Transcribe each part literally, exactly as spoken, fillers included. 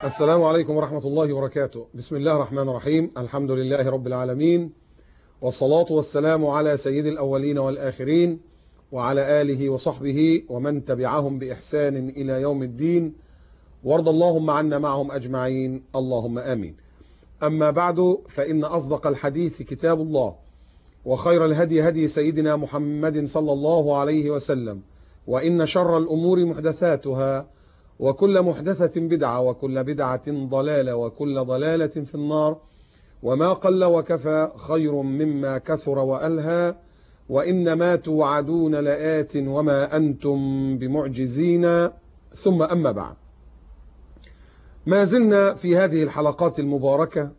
السلام عليكم ورحمة الله وبركاته. بسم الله الرحمن الرحيم. الحمد لله رب العالمين، والصلاة والسلام على سيد الأولين والآخرين وعلى آله وصحبه ومن تبعهم بإحسان إلى يوم الدين، وارض اللهم عنا معهم أجمعين، اللهم آمين. أما بعد، فإن أصدق الحديث كتاب الله، وخير الهدي هدي سيدنا محمد صلى الله عليه وسلم، وإن شر الأمور محدثاتها، وكل محدثة بدعة، وكل بدعة ضلالة، وكل ضلالة في النار. وما قل وكفى خير مما كثر وألهى، وإنما توعدون لآت وما أنتم بمعجزين. ثم أما بعد، ما زلنا في هذه الحلقات المباركة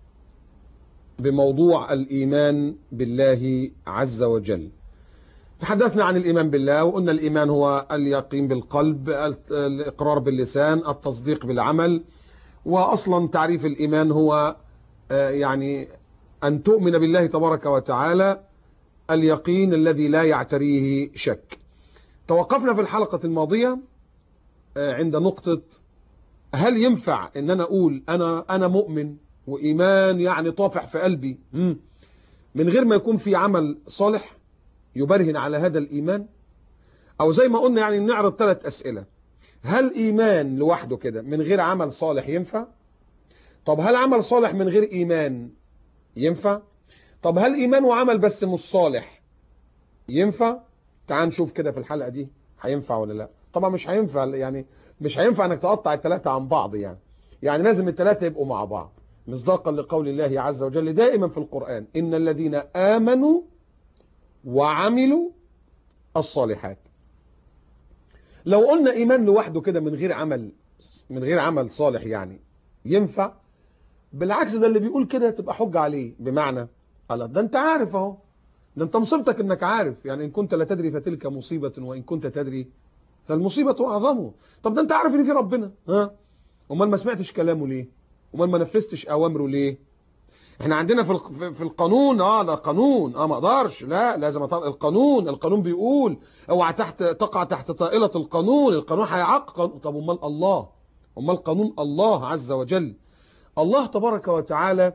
بموضوع الإيمان بالله عز وجل. تحدثنا عن الإيمان بالله، وقلنا الإيمان هو اليقين بالقلب، الإقرار باللسان، التصديق بالعمل. وأصلا تعريف الإيمان هو يعني أن تؤمن بالله تبارك وتعالى اليقين الذي لا يعتريه شك. توقفنا في الحلقة الماضية عند نقطة: هل ينفع أن أنا أقول أنا أنا مؤمن وإيمان يعني طافح في قلبي من غير ما يكون في عمل صالح يبرهن على هذا الإيمان؟ أو زي ما قلنا يعني نعرض ثلاث أسئلة: هل إيمان لوحده كده من غير عمل صالح ينفع؟ طب هل عمل صالح من غير إيمان ينفع؟ طب هل إيمان وعمل بس مش صالح ينفع؟ تعال نشوف كده في الحلقة دي هينفع ولا لا. طبعا مش هينفع، يعني مش هينفع انك تقطع الثلاثة عن بعض، يعني يعني لازم الثلاثة يبقوا مع بعض، مصداقا لقول الله عز وجل دائما في القرآن: إن الذين آمنوا وعملوا الصالحات. لو قلنا إيمان لوحده كده من غير عمل من غير عمل صالح يعني ينفع، بالعكس ده اللي بيقول كده تبقى حجة عليه. بمعنى قال ده انت عارف اهو، ده انت مصيبتك انك عارف، يعني ان كنت لا تدري فتلك مصيبة وان كنت تدري فالمصيبة اعظمه. طب ده انت عارف ان في ربنا، ها امال ما سمعتش كلامه ليه؟ امال ما نفذتش اوامره ليه؟ احنا عندنا في في القانون اه ده قانون، اه ما اقدرش، لا لازم أطلع القانون. القانون بيقول اوعى تحت تقع تحت طائلة القانون، القانون هيعاقب. طب امال الله، امال قانون الله عز وجل. الله تبارك وتعالى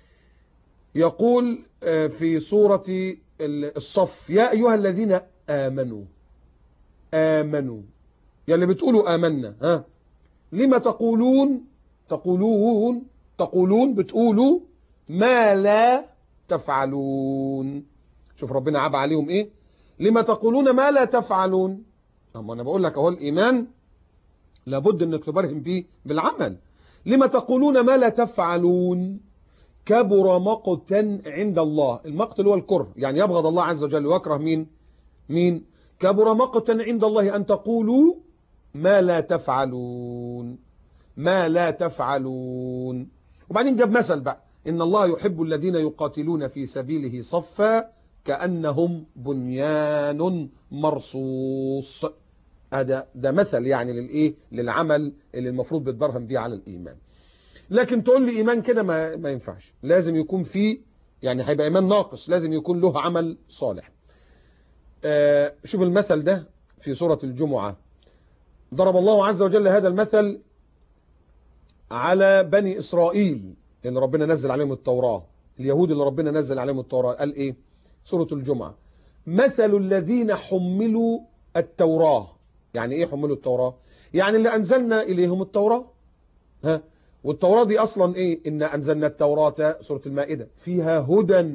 يقول في سورة الصف: يا أيها الذين آمنوا آمنوا يا اللي بتقولوا آمنا، ها لما تقولون تقولون تقولون بتقولوا ما لا تفعلون. شوف ربنا عاب عليهم ايه: لما تقولون ما لا تفعلون. اما انا بقول لك اهو الإيمان لابد انك تبرهن بيه بالعمل. لما تقولون ما لا تفعلون كبر مقتا عند الله. المقت اللي هو الكره، يعني يبغض الله عز وجل ويكره مين مين كبر مقتا عند الله أن تقولوا ما لا تفعلون ما لا تفعلون. وبعدين جاب مثل بقى: إن الله يحب الذين يقاتلون في سبيله صفا كأنهم بنيان مرصوص. هذا ده مثل يعني للإيه للعمل اللي المفروض بتبرهن بيه على الإيمان. لكن تقول لي إيمان كده ما, ما ينفعش، لازم يكون فيه، يعني هيبقى إيمان ناقص، لازم يكون له عمل صالح. آه شوف المثل ده في سورة الجمعة. ضرب الله عز وجل هذا المثل على بني إسرائيل اللي ربنا نزل عليهم التوراة، اليهود اللي ربنا نزل عليهم التوراة. قال إيه؟ سورة الجمعة: مثل الذين حملوا التوراة. يعني إيه حملوا التوراة؟ يعني اللي أنزلنا إليهم التوراة، ها والتوراة دي أصلا إيه؟ إن أنزلنا التوراة، سورة المائدة، فيها هدى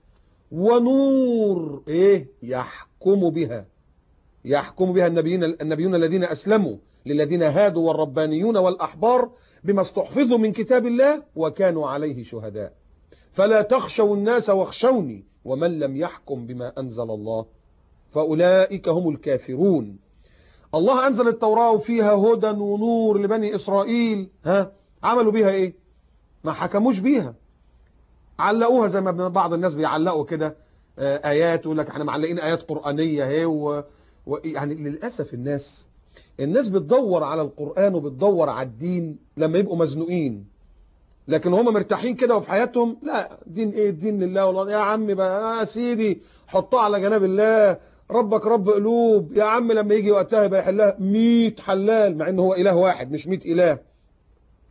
ونور، إيه؟ يحكم بها يحكم بها النبيين النبيون الذين أسلموا للذين هادوا والربانيون والأحبار بما استحفظوا من كتاب الله وكانوا عليه شهداء فلا تخشوا الناس واخشوني ومن لم يحكم بما أنزل الله فأولئك هم الكافرون. الله أنزل التوراة وفيها هدى ونور لبني إسرائيل، ها عملوا بيها إيه؟ ما حكموش بيها، علقوها زي ما بعض الناس بيعلقوا كده آيات، يقول لك احنا معلقين آيات قرآنية اهي و... و... يعني للأسف الناس الناس بتدور على القرآن وبتدور على الدين لما يبقوا مزنوقين، لكن هم مرتاحين كده وفي حياتهم لا دين ايه؟ الدين لله والله. يا عم بقى يا سيدي حطها على جناب الله، ربك رب قلوب يا عم، لما يجي وقتها يبقى يحلها مية حلال، مع انه هو إله واحد مش مية إله.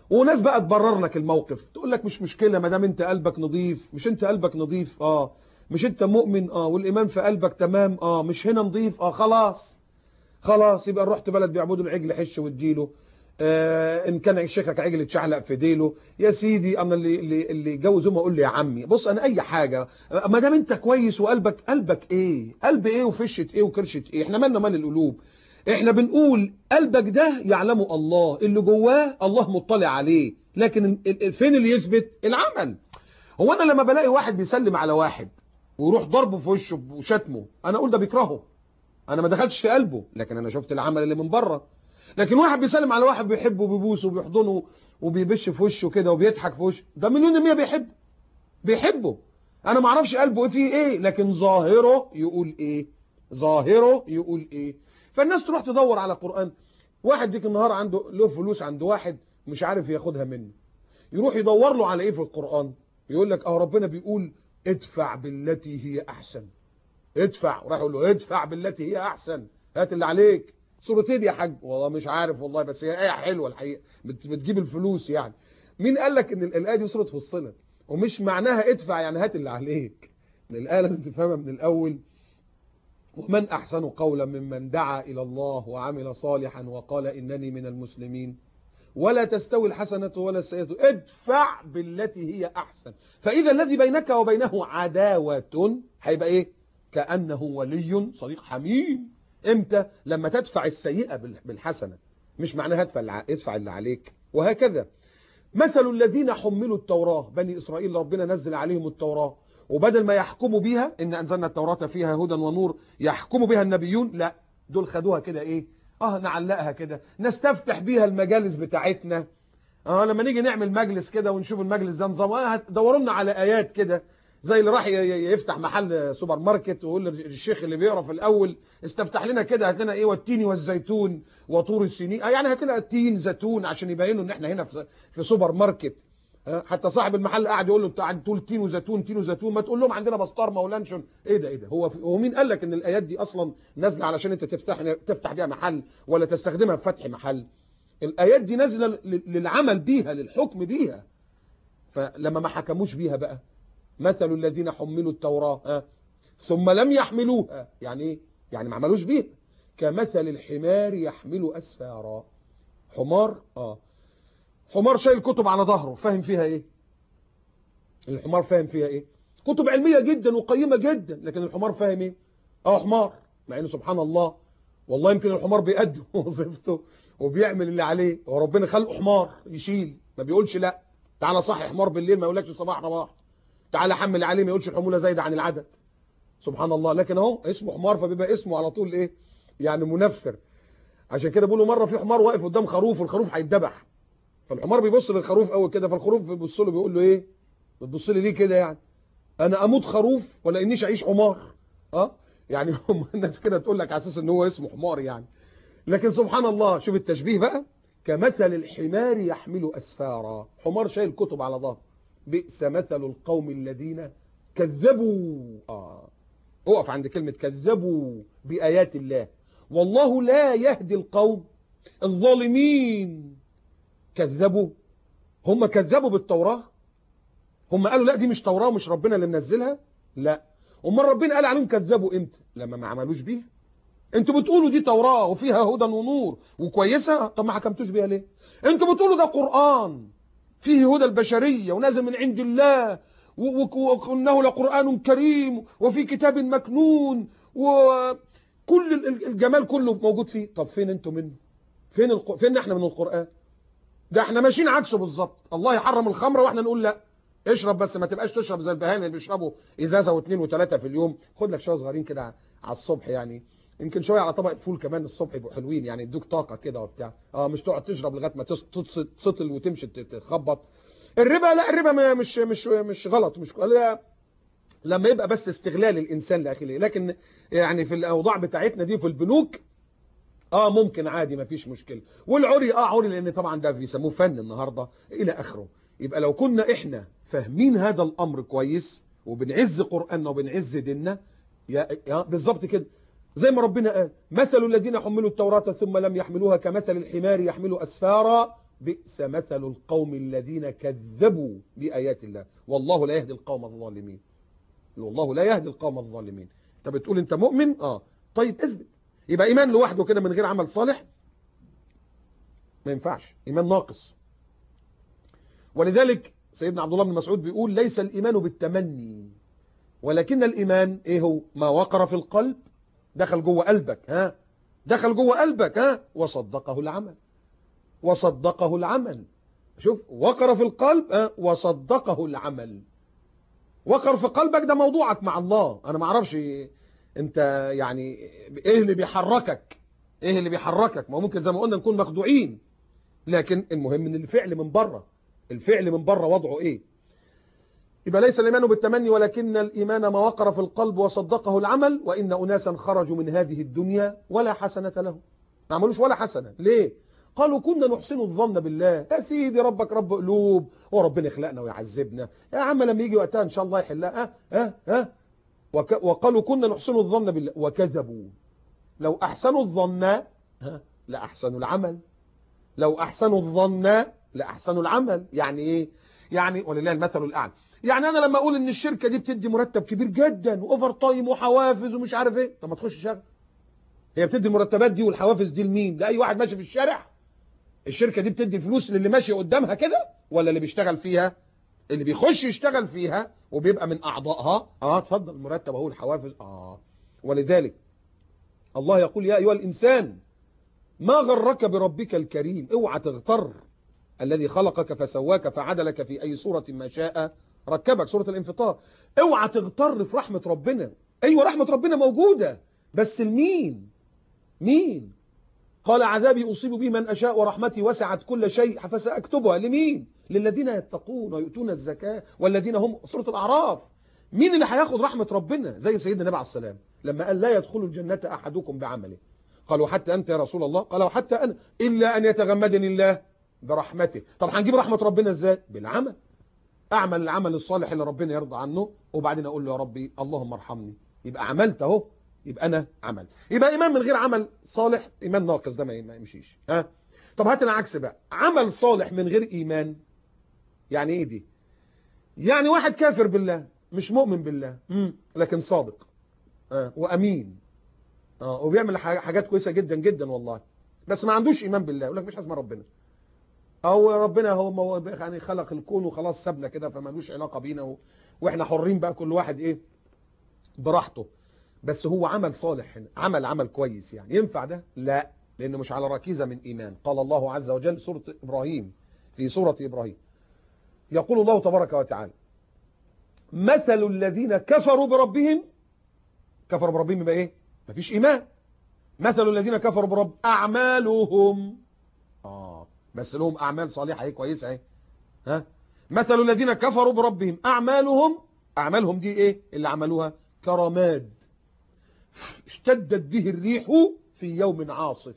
وناس بقى تبرر لك الموقف، تقول لك مش مشكلة ما دام انت قلبك نظيف. مش انت قلبك نظيف؟ اه. مش انت مؤمن؟ اه. والايمان في قلبك تمام؟ اه. مش هنا نظيف؟ اه. خلاص خلاص يبقى رحت بلد بيعبدوا العجل حش واديله. آه ان كان شكلك عجل اتشعلق في ديله يا سيدي. انا اللي اللي اللي يتجوز امه اقول لي يا عمي بص انا اي حاجه ما دام انت كويس وقلبك قلبك ايه؟ قلب ايه وفشه ايه وكرشه ايه؟ احنا مالنا مال القلوب؟ احنا بنقول قلبك ده يعلمه الله، اللي جواه الله مطلع عليه، لكن فين اللي يثبت؟ العمل. هو انا لما بلاقي واحد بيسلم على واحد ويروح ضربه في وشه وشتمه، انا اقول ده بيكرهه؟ انا ما دخلتش في قلبه، لكن انا شفت العمل اللي من بره. لكن واحد بيسلم على واحد بيحبه وبيبوسه وبيحضنه وبيبش في وشه كده وبيضحك في وشه، ده مليون المية بيحبه بيحبه. انا ما اعرفش قلبه ايه فيه ايه، لكن ظاهره يقول ايه؟ ظاهره يقول ايه؟ فالناس تروح تدور على قرآن. واحد ديك النهار عنده له فلوس عند واحد مش عارف ياخدها منه، يروح يدور له على ايه في القرآن؟ يقول لك اه ربنا بيقول ادفع بالتي هي احسن. ادفع، وراح يقول له ادفع بالتي هي احسن، هات اللي عليك. سورة ايه دي يا حاج؟ والله مش عارف والله، بس هي ايه حلوه الحقيقه، بتجيب الفلوس يعني. مين قال لك ان الايه دي سوره فصلت؟ ومش معناها ادفع يعني هات اللي عليك. الايه لازم تفهمها من الاول. ومن احسن قولا ممن دعا الى الله وعمل صالحا وقال انني من المسلمين ولا تستوي الحسنة ولا السيئة ادفع بالتي هي احسن فاذا الذي بينك وبينه عداوة هيبقى ايه؟ كأنه ولي صديق حميم. امتى؟ لما تدفع السيئة بالحسنة، مش معناها ادفع ادفع اللي عليك. وهكذا مثل الذين حملوا التوراة، بني إسرائيل ربنا نزل عليهم التوراة، وبدل ما يحكموا بيها إن أنزلنا التوراة فيها هدى ونور يحكموا بها النبيون، لا دول خدوها كده إيه؟ آه نعلقها كده نستفتح بيها المجالس بتاعتنا. اه لما نيجي نعمل مجلس كده ونشوف المجلس ده نظام، اه دوروا لنا على ايات كده زي اللي راح يفتح محل سوبر ماركت ويقول للشيخ اللي بيقرا في الاول استفتح لنا كده، هات لنا ايه؟ والتين والزيتون وطور السينين. اه يعني هات لنا تين زيتون عشان يبينوا ان احنا هنا في في سوبر ماركت. اه حتى صاحب المحل قاعد يقول له بتاع تقول تين وزيتون تين وزيتون، ما تقول لهم عندنا بسطرمه ولانشون. ايه ده ايه ده؟ هو هو مين قال لك ان الايات دي اصلا نازله علشان انت تفتح تفتح بيها محل ولا تستخدمها في فتح محل؟ الآيات دي نازلة للعمل بيها، للحكم بيها. فلما ما حكموش بيها بقى، مثل الذين حملوا التوراة ها ثم لم يحملوها، يعني ايه؟ يعني ما عملوش بيها. كمثل الحمار يحمل أسفارا. حمار اه حمار شايل كتب على ظهره، فاهم فيها ايه؟ الحمار فاهم فيها ايه؟ كتب علمية جدا وقيمة جدا، لكن الحمار فاهم ايه؟ اه حمار. مع انه سبحان الله والله يمكن الحمار بيأدي وظيفته وبيعمل اللي عليه، وربنا خلقه حمار يشيل، ما بيقولش لا تعالى صحي حمار بالليل ما يقولكش صباح رباح، تعالى حمل عليه ما يقولش الحمولة زايدة عن العدد. سبحان الله. لكن اهو اسمه حمار فبيبقى اسمه على طول ايه؟ يعني منفر. عشان كده بيقولوا مرة في حمار واقف قدام خروف والخروف هيتذبح، فالحمار بيبص للخروف قوي كده، فالخروف بيبص له بيقول له ايه؟ بتبص لي ليه كده يعني؟ انا اموت خروف ولا انيش اعيش حمار؟ اه يعني هم الناس كده تقول لك على اساس ان هو اسمه حمار يعني. لكن سبحان الله شوف التشبيه بقى، كمثل الحمار يحمل أسفارا. حمار شايل كتب على ظهره. بئس مثل القوم الذين كذبوا. آه اقف عند كلمة كذبوا بآيات الله، والله لا يهدي القوم الظالمين. كذبوا، هم كذبوا بالتوراة، هم قالوا لا دي مش توراة ومش ربنا اللي منزلها، لا. امال ربنا قال عليهم كذبوا امتى؟ لما ما عملوش بيها. انتوا بتقولوا دي توراة وفيها هدى ونور وكويسة، طب ما حكمتوش بيها ليه؟ انتوا بتقولوا ده قرآن فيه هدى البشرية ونازل من عند الله وانه لقرآن كريم وفي كتاب مكنون وكل الجمال كله موجود فيه، طب فين انتوا منه؟ فين الق... فين احنا من القرآن؟ ده احنا ماشيين عكسه بالظبط. الله يحرم الخمره واحنا نقول لا اشرب، بس ما تبقاش تشرب زي البهائم اللي بيشربوا ازازه واثنين وثلاثه في اليوم. خد لك شويه صغيرين كده على الصبح، يعني يمكن شويه على طبق الفول كمان الصبح يبقوا حلوين، يعني يدوك طاقه كده وبتاع. اه مش تقعد تشرب لغايه ما تسطل وتمشي تخبط. الربا لا، الربا مش مش مش غلط، مش لما يبقى بس استغلال الانسان لاخيه، لكن يعني في الاوضاع بتاعتنا دي في البنوك اه ممكن عادي ما فيش مشكله. والعري اه عري لان طبعا ده بيسموه فن النهارده الى اخره. يبقى لو كنا احنا فاهمين هذا الامر كويس وبنعز قراننا وبنعز ديننا، يا, يا بالظبط كده زي ما ربنا قال مثل الذين حملوا التوراة ثم لم يحملوها كمثل الحمار يحمل أسفارا بئس مثل القوم الذين كذبوا بآيات الله والله لا يهدي القوم الظالمين. والله لا يهدي القوم الظالمين. انت بتقول انت مؤمن، اه طيب اثبت. يبقى ايمان لوحده كده من غير عمل صالح ما ينفعش، ايمان ناقص. ولذلك سيدنا عبد الله بن مسعود بيقول ليس الايمان بالتمني ولكن الايمان ايه هو؟ ما وقر في القلب، دخل جوه قلبك، ها دخل جوه قلبك، ها وصدقه العمل. وصدقه العمل. شوف، وقر في القلب، ها وصدقه العمل. وقر في قلبك ده موضوعك مع الله. انا ما اعرفش انت يعني ايه اللي بيحركك، ايه اللي بيحركك. ما ممكن زي ما قلنا نكون مخدوعين، لكن المهم ان الفعل من بره، الفعل من بره وضعه ايه. يبقى ليس الايمان بالتمني ولكن الايمان ما وقر في القلب وصدقه العمل. وان اناسا خرجوا من هذه الدنيا ولا حسنه لهم، ما عملوش ولا حسنه. ليه؟ قالوا كنا نحسن الظن بالله. يا سيدي ربك رب قلوب، وربنا يخلقنا ويعذبنا يا عم، لما يجي وقتها ان شاء الله يحلها. ها ها ها وك... وقالوا كنا نحسن الظن بالله وكذبوا. لو احسنوا الظن ها لاحسنوا العمل، لو احسنوا الظن لاحسنوا العمل. يعني ايه؟ يعني ولله المثل الاعلى. يعني انا لما اقول ان الشركه دي بتدي مرتب كبير جدا واوفر تايم وحوافز ومش عارف ايه، طب ما تخش شغل. هي بتدي المرتبات دي والحوافز دي لمين؟ لاي واحد ماشي في الشارع؟ الشركه دي بتدي فلوس للي ماشي قدامها كده ولا اللي بيشتغل فيها؟ اللي بيخش يشتغل فيها وبيبقى من اعضائها. اه اتفضل المرتب اهو، الحوافز. اه ولذلك الله يقول يا ايها الانسان ما غرك بربك الكريم. اوعى تغتر، الذي خلقك فسواك فعدلك في اي صوره ما شاء ركبك. سوره الانفطار. اوعى تغتر في رحمه ربنا. ايوه رحمه ربنا موجوده، بس لمين؟ مين؟ قال عذابي أصيب به من أشاء ورحمتي وسعت كل شيء فسأكتبها. لمين؟ للذين يتقون ويؤتون الزكاة والذين هم. سورة الأعراف. مين اللي هياخد رحمة ربنا؟ زي سيدنا النبي عليه السلام لما قال لا يدخل الجنة أحدكم بعمله. قالوا حتى أنت يا رسول الله؟ قال وحتى أنا إلا أن يتغمدني الله برحمته. طب هنجيب رحمة ربنا إزاي؟ بالعمل. أعمل العمل الصالح اللي ربنا يرضى عنه وبعدين أقول له يا ربي اللهم ارحمني. يبقى عملت أهو، يبقى انا عمل. يبقى ايمان من غير عمل صالح ايمان ناقص، ده ما يمشيش. ها طب هات العكس بقى، عمل صالح من غير ايمان. يعني ايه دي؟ يعني واحد كافر بالله مش مؤمن بالله، امم لكن صادق اه وامين اه وبيعمل حاجات كويسه جدا جدا والله، بس ما عندوش ايمان بالله. يقول لك مش اسمه ربنا، او ربنا هو يعني خلق الكون وخلاص سابنا كده فمالوش علاقه بينا و... واحنا حرين بقى كل واحد ايه براحته. بس هو عمل صالح هنا، عمل عمل كويس، يعني ينفع ده؟ لا، لأنه مش على ركيزة من إيمان. قال الله عز وجل سورة إبراهيم، في سورة إبراهيم يقول الله تبارك وتعالى مثل الذين كفروا بربهم. كفروا بربهم يبقى إيه؟ مفيش إيمان. مثل الذين كفروا برب أعمالهم. آه بس لهم أعمال صالحة اهي كويسة اهي. ها مثل الذين كفروا بربهم أعمالهم. أعمالهم دي إيه اللي عملوها؟ كرماد اشتدت به الريح في يوم عاصف.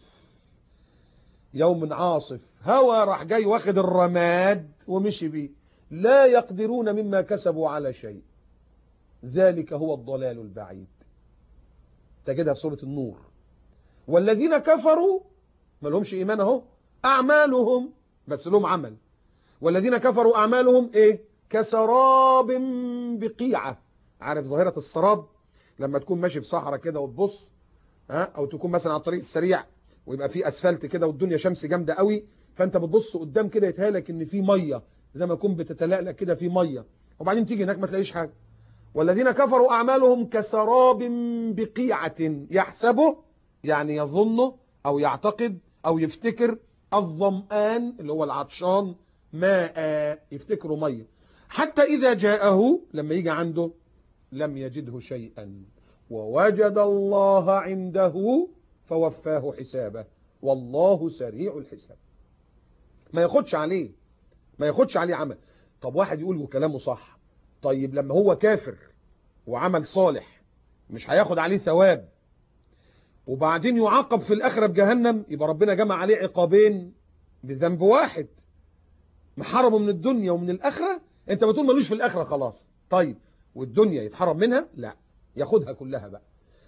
يوم عاصف، هوا راح جاي واخد الرماد ومشي بيه. لا يقدرون مما كسبوا على شيء، ذلك هو الضلال البعيد. تجدها في سورة النور. والذين كفروا ما لهمش إيمان اهو، أعمالهم بس لهم عمل. والذين كفروا أعمالهم إيه؟ كسراب بقيعة. عارف ظاهرة السراب؟ لما تكون ماشي في صحراء كده وتبص، ها او تكون مثلا على الطريق السريع ويبقى في اسفلت كده والدنيا شمس جامده قوي، فانت بتبص قدام كده يتهيألك ان في ميه، زي ما يكون بتتلألأ كده في ميه، وبعدين تيجي هناك ما تلاقيش حاجه. والذين كفروا اعمالهم كسراب بقيعه يحسبه، يعني يظن او يعتقد او يفتكر الظمآن اللي هو العطشان ماء، يفتكره ميه، حتى اذا جاءه لما يجي عنده لم يجده شيئا ووجد الله عنده فوفاه حسابه والله سريع الحساب. ما ياخدش عليه، ما ياخدش عليه عمل. طب واحد يقول وكلامه صح، طيب لما هو كافر وعمل صالح مش هياخد عليه ثواب وبعدين يعاقب في الآخرة بجهنم؟ يبقى ربنا جمع عليه عقابين بذنب واحد، محرمه من الدنيا ومن الآخرة. انت بتقول ملوش في الآخرة خلاص، طيب والدنيا يتحرم منها؟ لا، ياخدها كلها بقى.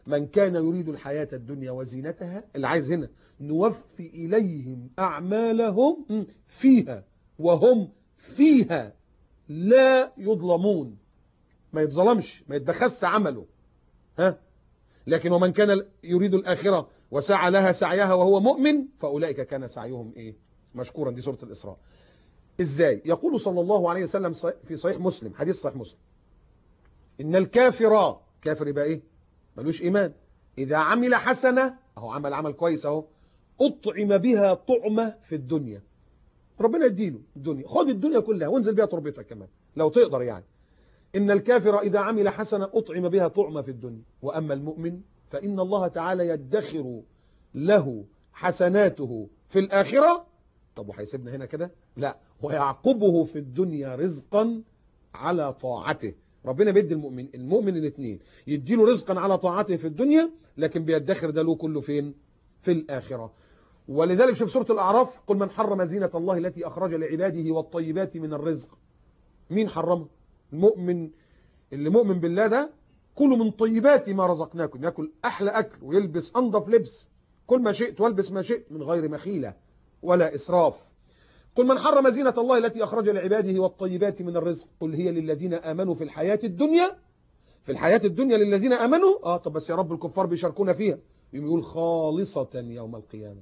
من كان يريد الحياة الدنيا وزينتها، اللي عايز هنا نوفي إليهم أعمالهم فيها وهم فيها لا يظلمون، ما يتظلمش، ما يتبخس عمله. ها، لكن ومن كان يريد الآخرة وسعى لها سعيها وهو مؤمن فأولئك كان سعيهم إيه؟ مشكورا. دي سورة الإسراء. إزاي؟ يقول صلى الله عليه وسلم في صحيح مسلم، حديث صحيح مسلم، إن الكافر، كافر يبقى إيه؟ ملوش إيمان، إذا عمل حسنة، أهو عمل عمل كويس أهو، أطعم بها طعمة في الدنيا، ربنا يديله الدنيا، خد الدنيا كلها وانزل بها تربتك كمان لو تقدر يعني. إن الكافر إذا عمل حسنة أطعم بها طعمة في الدنيا، وأما المؤمن فإن الله تعالى يدخر له حسناته في الآخرة. طب وهيسيبنا هنا كده؟ لا، ويعقبه في الدنيا رزقا على طاعته. ربنا بيدي المؤمن المؤمن الاثنين، يديله رزقا على طاعته في الدنيا، لكن بيدخر ده له كله فين؟ في الآخرة. ولذلك شوف سورة الأعراف، قل من حرم زينة الله التي أخرج لعباده والطيبات من الرزق. مين حرمها؟ المؤمن اللي مؤمن بالله ده، كلوا من طيبات ما رزقناكم، ياكل أحلى أكل ويلبس أنظف لبس، كل ما شئت والبس ما شئت من غير مخيلة ولا إسراف. قل من حرم زينة الله التي أخرج لعباده والطيبات من الرزق قل هي للذين آمنوا في الحياة الدنيا، في الحياة الدنيا للذين آمنوا. آه طب بس يا رب الكفار بيشاركونا فيها، يقول خالصة يوم القيامة،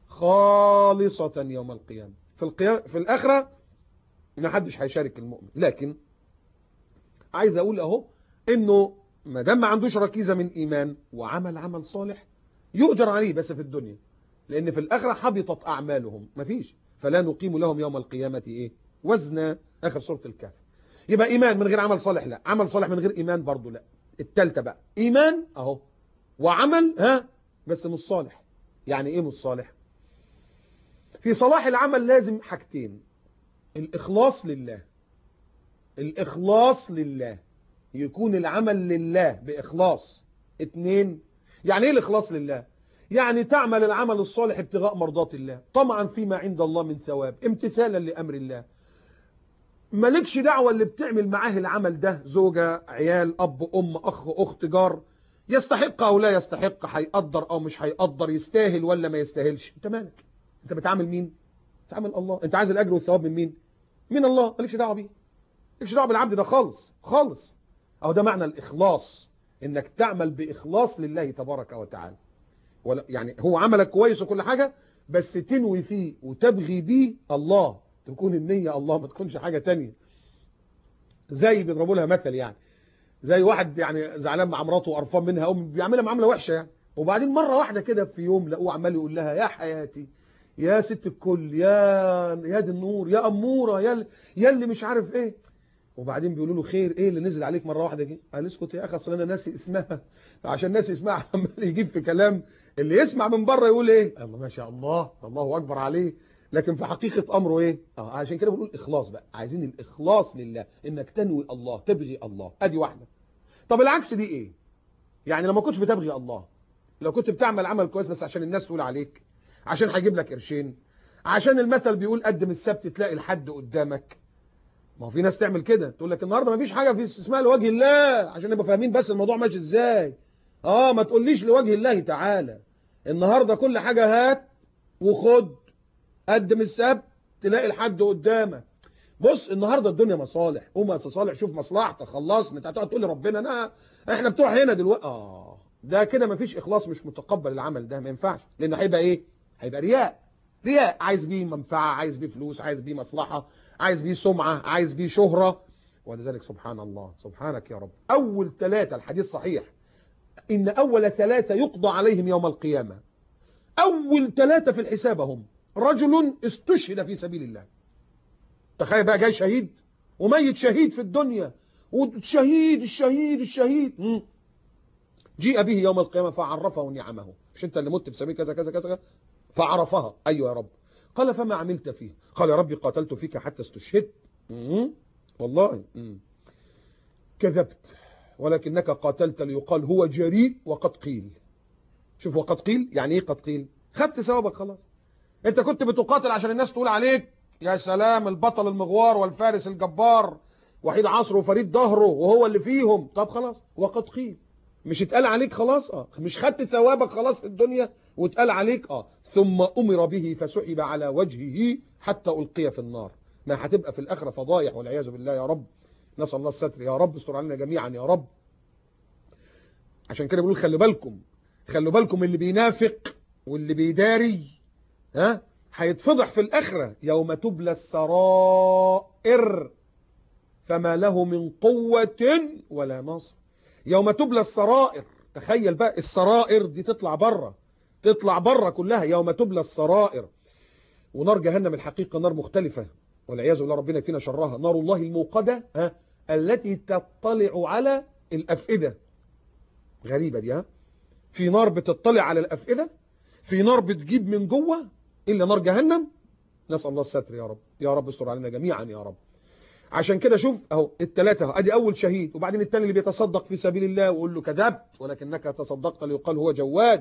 خالصة يوم القيامة. في القيامة في الآخرة ما حدش هيشارك المؤمن. لكن عايز أقول أهو إنه ما دام ما عندوش ركيزة من إيمان وعمل عمل صالح يؤجر عليه بس في الدنيا، لأن في الآخرة حبطت أعمالهم، مفيش، فلا نقيم لهم يوم القيامة إيه؟ وزنا. آخر سورة الكهف. يبقى إيمان من غير عمل صالح لا، عمل صالح من غير إيمان برضو لا. التالتة بقى إيمان أهو وعمل ها بس مش صالح. يعني إيه مش صالح؟ في صلاح العمل لازم حاجتين: الإخلاص لله، الإخلاص لله، يكون العمل لله بإخلاص. اتنين، يعني إيه الإخلاص لله؟ يعني تعمل العمل الصالح ابتغاء مرضات الله، طمعا فيما عند الله من ثواب، امتثالا لأمر الله. مالكش دعوة اللي بتعمل معاه العمل ده، زوجة، عيال، أب، أم، أخ، أخت، جار، يستحق أو لا يستحق، هيقدر أو مش هيقدر، يستاهل ولا ما يستاهلش، أنت مالك؟ أنت بتعامل مين؟ بتعامل الله. أنت عايز الأجر والثواب من مين؟ من الله، مالكش دعوة بيه، مالكش دعوة بالعبد ده خالص خالص. أو ده معنى الإخلاص، إنك تعمل بإخلاص لله تبارك وتعالى. ولا يعني هو عملك كويس وكل حاجة، بس تنوي فيه وتبغي بيه الله، تكون النية الله، ما تكونش حاجة تانية. زي بيضربوا لها مثل، يعني زي واحد يعني زعلان مع مراته وقرفان منها او بيعملها معامله وحشه يعني، وبعدين مره واحده كده في يوم لقوه عمال يقول لها يا حياتي، يا ست الكل، يا يا دي النور، يا اموره، يا يا اللي مش عارف ايه. وبعدين بيقولوا له خير ايه اللي نزل عليك مره واحده كده؟ قال اسكت يا اخي اصل انا ناسي اسمها. عشان ناسي اسمها عمال يجيب في كلام، اللي يسمع من بره يقول ايه؟ الله ما شاء الله، الله اكبر عليه، لكن في حقيقه امره ايه؟ اه عشان كده بنقول اخلاص بقى، عايزين الاخلاص لله، انك تنوي الله، تبغي الله، ادي واحده. طب العكس دي ايه؟ يعني لو ما كنتش بتبغي الله، لو كنت بتعمل عمل كويس بس عشان الناس تقول عليك، عشان هيجيب لك قرشين، عشان المثل بيقول قدم السبت تلاقي الحد قدامك. ما هو في ناس تعمل كده، تقول لك النهارده ما فيش حاجه في اسمها لوجه الله، عشان نبقى فاهمين بس الموضوع ماشي ازاي. اه ما تقوليش لوجه الله تعالى، النهارده كل حاجه هات وخد، قدم السبت تلاقي الحد قدامك. بص النهارده الدنيا مصالح، قوم يا صالح شوف مصلحتك، خلصنا. انت هتقعد تقول لربنا انا احنا بتوع هنا دلوقتي؟ اه ده كده ما فيش اخلاص، مش متقبل العمل ده، ما ينفعش، لانه هيبقى ايه؟ هيبقى رياء. رياء، عايز بيه منفعه، عايز بيه فلوس، عايز بيه مصلحه، عايز بيه سمعه، عايز بيه شهره. ولذلك سبحان الله، سبحانك يا رب، اول ثلاثه الحديث صحيح ان اول ثلاثه يقضى عليهم يوم القيامه، اول ثلاثه في الحساب هم رجل استشهد في سبيل الله. تخيل بقى جاي شهيد وميت شهيد في الدنيا، والشهيد الشهيد الشهيد جيء به يوم القيامة فعرفه نعمه. مش انت اللي مت بسبيل كذا كذا كذا؟ فعرفها. ايوه يا رب. قال فما عملت فيه؟ قال يا ربي قاتلت فيك حتى استشهدت. والله مم. كذبت، ولكنك قاتلت ليقال هو جريء وقد قيل. شوف وقد قيل يعني ايه؟ قد قيل، خدت ثوابك خلاص. انت كنت بتقاتل عشان الناس تقول عليك يا سلام البطل المغوار والفارس الجبار، وحيد عصره وفريد ظهره وهو اللي فيهم. طب خلاص وقد قيل، مش اتقال عليك خلاص؟ اه مش خدت ثوابك خلاص في الدنيا واتقال عليك؟ اه ثم أمر به فسحب على وجهه حتى ألقي في النار. ما هتبقى في الآخرة فضايح والعياذ بالله يا رب. نسأل الله الستر يا رب، استر علينا جميعا يا رب. عشان كده بنقول خلوا بالكم، خلوا بالكم اللي بينافق واللي بيداري ها هيتفضح في الآخرة يوم تبلى السرائر فما له من قوة ولا ناصر. يوم تبلى السرائر، تخيل بقى السرائر دي تطلع بره، تطلع بره كلها يوم تبلى السرائر. ونار جهنم الحقيقة نار مختلفة والعياذ بالله، ربنا يكفينا شرها. نار الله الموقدة ها التي تطلع على الأفئدة. غريبة دي ها، في نار بتطلع على الأفئدة، في نار بتجيب من جوه، إلا نار جهنم. نسأل الله الستر يا رب، يا رب استر علينا جميعا يا رب. عشان كده شوف اهو الثلاثه اهو، ادي اول شهيد، وبعدين الثاني اللي بيتصدق في سبيل الله ويقول له كذبت ولكنك تصدقت ليقال هو جواد،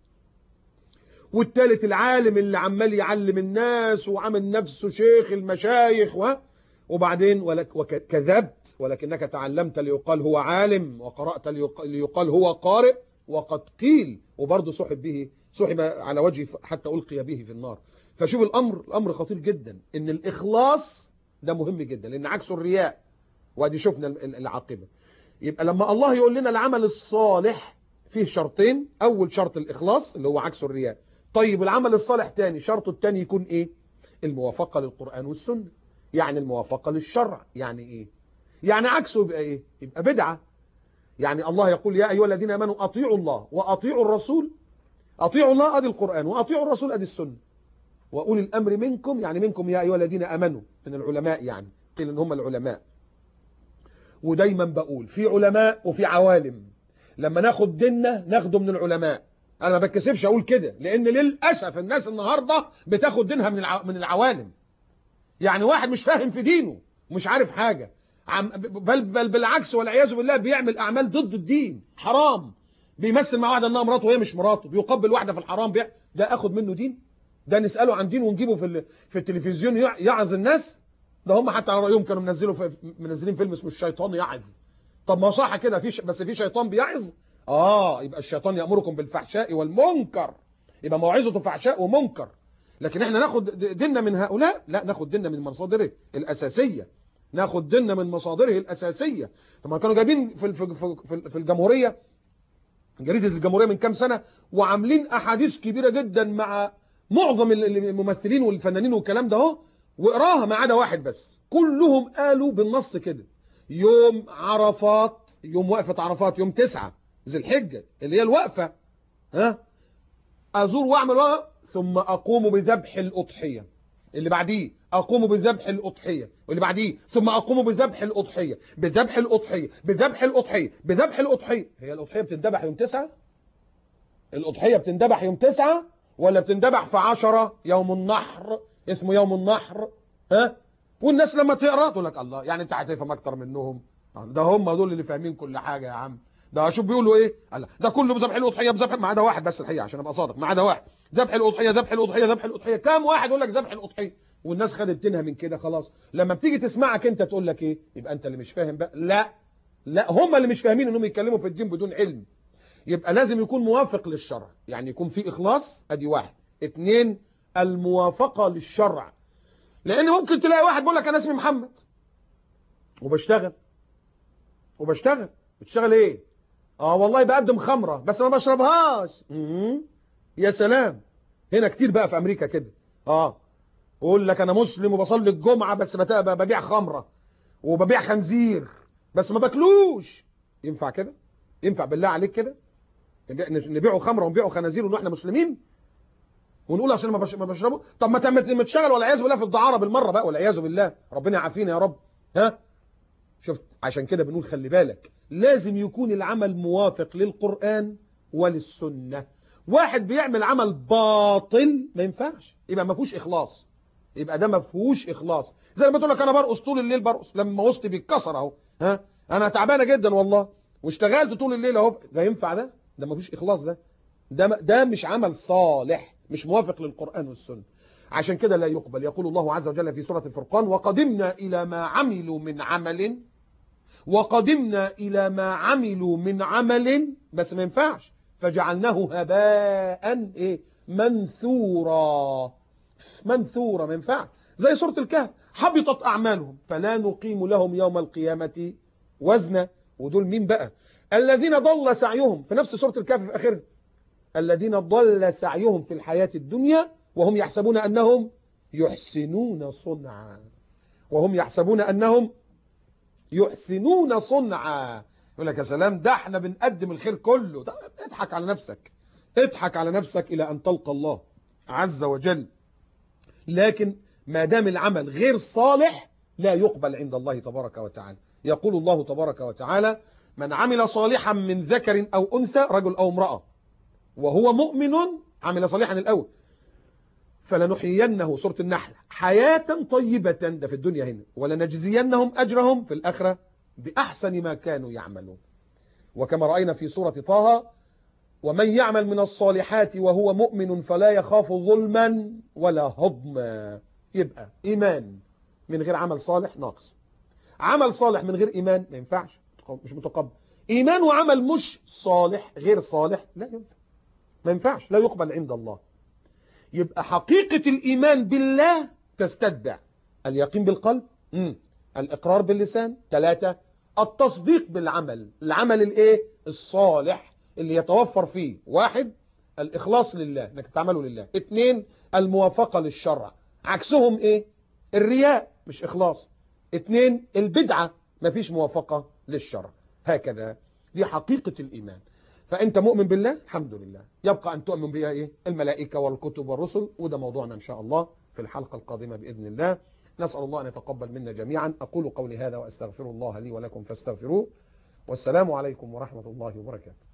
والثالث العالم اللي عمال يعلم الناس وعامل نفسه شيخ المشايخ و... وبعدين ولك وكذبت ولكنك تعلمت ليقال هو عالم وقرأت ليقال هو قارئ وقد قيل، وبرضه سحب به، سحب على وجهه حتى ألقي به في النار. فشوف الأمر، الأمر خطير جدا، إن الإخلاص ده مهم جدا لأن عكسه الرياء، وادي شفنا العاقبة. يبقى لما الله يقول لنا العمل الصالح فيه شرطين، أول شرط الإخلاص اللي هو عكسه الرياء. طيب العمل الصالح تاني شرطه التاني يكون إيه؟ الموافقة للقرآن والسنة، يعني الموافقة للشرع. يعني إيه؟ يعني عكسه يبقى إيه؟ يبقى بدعة. يعني الله يقول يا أيها الذين آمنوا أطيعوا الله وأطيعوا الرسول. أطيعوا الله أدي القرآن، وأطيعوا الرسول أدي السنة، وأولي الأمر منكم، يعني منكم يا أيها الذين آمنوا من العلماء، يعني قيل إن هم العلماء. ودايما بقول في علماء وفي عوالم، لما ناخد ديننا ناخده من العلماء. أنا ما بتكسفش أقول كده، لأن للأسف الناس النهاردة بتاخد دينها من الع... من العوالم. يعني واحد مش فاهم في دينه مش عارف حاجة، عم... بل... بل بالعكس والعياذ بالله بيعمل أعمال ضد الدين، حرام، بيمثل مع واحدة أنها مراته وهي مش مراته، بيقبل واحدة في الحرام، بي... ده أخد منه دين؟ ده نسأله عن دين ونجيبه في ال... في التلفزيون يعظ الناس؟ ده هم حتى على رأيهم كانوا منزلوا في... منزلين فيلم اسمه الشيطان يعظ. طب ما صح كده، في ش... بس في شيطان بيعظ؟ آه يبقى الشيطان يأمركم بالفحشاء والمنكر، يبقى موعظته فحشاء ومنكر. لكن احنا ناخد ديننا من هؤلاء؟ لا، ناخد ديننا من مصادره الأساسية، ناخد ديننا من مصادره الأساسية. لما كانوا جايبين في في في, في الجمهورية، جريدة الجمهورية من كام سنة، وعاملين أحاديث كبيرة جدا مع معظم الممثلين والفنانين والكلام ده اهو، واقراها ما عدا واحد بس، كلهم قالوا بالنص كده: يوم عرفات، يوم وقفة عرفات، يوم تسعة ذي الحجة اللي هي الوقفة، ها، أزور وأعمل وقفة ثم أقوم بذبح الأضحية. اللي بعديه أقوم بذبح الأضحية، واللي بعديه ثم أقوم بذبح الأضحية، بذبح الأضحية، بذبح الأضحية، بذبح الأضحية. هي الأضحية بتندبح يوم تسعة؟ الأضحية بتندبح يوم تسعة ولا بتندبح في عشرة يوم النحر؟ اسمه يوم النحر، ها؟ والناس لما تقرأ تقول لك الله، يعني أنت هتفهم أكتر منهم؟ ده هم دول اللي فاهمين كل حاجة يا عم. ده شوف بيقولوا ايه؟ الله، ده كله بذبح الاضحيه، بذبح، ما عدا واحد بس الحقيقه عشان ابقى صادق، ما عدا واحد. ذبح الاضحيه، ذبح الاضحيه، ذبح الاضحيه. كام واحد يقول لك ذبح الاضحيه؟ والناس خدت دينها من كده خلاص. لما بتيجي تسمعك انت تقول لك ايه؟ يبقى انت اللي مش فاهم بقى. لا لا، هم اللي مش فاهمين انهم يتكلموا في الدين بدون علم. يبقى لازم يكون موافق للشرع، يعني يكون في اخلاص، ادي واحد. اتنين، الموافقه للشرع. لان ممكن تلاقي واحد بيقول لك انا اسمي محمد وبشتغل وبشتغل بتشتغل ايه؟ اه والله بقدم خمرة بس ما بشربهاش. امم يا سلام، هنا كتير بقى في امريكا كده. اه يقول لك انا مسلم وبصلي الجمعة بس ببيع خمرة وببيع خنزير بس ما باكلوش. ينفع كده؟ ينفع بالله عليك كده نبيعوا خمرة ونبيعوا خنازير ونحن مسلمين ونقول عشان ما بشربه؟ طب ما تشتغل والعياذ بالله في الدعارة بالمرة بقى، والعياذ بالله، ربنا يعافينا يا رب. ها شفت؟ عشان كده بنقول خلي بالك، لازم يكون العمل موافق للقرآن وللسنة. واحد بيعمل عمل باطل ما ينفعش، يبقى ما فيهوش إخلاص، يبقى ده ما فيهوش إخلاص. زي ما تقول لك أنا برقص طول الليل، برقص لما وسطي بيتكسر أهو، ها أنا تعبانة جدا والله واشتغلت طول الليل أهو، ده ينفع؟ ده ده ما فيهوش إخلاص، ده ده ده مش عمل صالح، مش موافق للقرآن والسنة. عشان كده لا يقبل. يقول الله عز وجل في سورة الفرقان: وقدمنا إلى ما عملوا من عمل وقدمنا إلى ما عملوا من عمل، بس ما ينفعش، فجعلناه هباء إيه منثورا. منثورا ما ينفعش، زي سورة الكهف، حبطت أعمالهم فلا نقيم لهم يوم القيامة وزنا. ودول مين بقى؟ الذين ضل سعيهم في نفس سورة الكهف في آخرها، الذين ضل سعيهم في الحياة الدنيا وهم يحسبون أنهم يحسنون صنعا، وهم يحسبون أنهم يحسنون صنعا. يقول لك يا سلام، ده احنا بنقدم الخير كله. ده اضحك على نفسك، اضحك على نفسك إلى أن تلقى الله عز وجل. لكن ما دام العمل غير صالح لا يقبل عند الله تبارك وتعالى. يقول الله تبارك وتعالى: من عمل صالحا من ذكر أو أنثى، رجل أو امرأة، وهو مؤمن، عمل صالحا الأول، فلنحيينه، سورة النحل، حياة طيبة، ده في الدنيا هنا، ولنجزينهم أجرهم في الآخرة بأحسن ما كانوا يعملون. وكما رأينا في سورة طه: ومن يعمل من الصالحات وهو مؤمن فلا يخاف ظلما ولا هضما. يبقى إيمان من غير عمل صالح ناقص، عمل صالح من غير إيمان ما ينفعش، مش متقبل. إيمان وعمل مش صالح غير صالح لا ينفع، ما ينفعش، لا يقبل عند الله. يبقى حقيقة الإيمان بالله تستتبع اليقين بالقلب، مم. الإقرار باللسان، ثلاثة التصديق بالعمل، العمل الإيه؟ الصالح اللي يتوفر فيه: واحد الإخلاص لله، انك تعمله لله. اثنين الموافقة للشرع، عكسهم إيه؟ الرياء، مش إخلاص. اثنين البدعة، مفيش موافقة للشرع. هكذا دي حقيقة الإيمان. فأنت مؤمن بالله، الحمد لله. يبقى أن تؤمن بها إيه؟ الملائكة والكتب والرسل، وده موضوعنا إن شاء الله في الحلقة القادمة بإذن الله. نسأل الله أن يتقبل منا جميعا. أقول قولي هذا وأستغفر الله لي ولكم فاستغفروه، والسلام عليكم ورحمة الله وبركاته.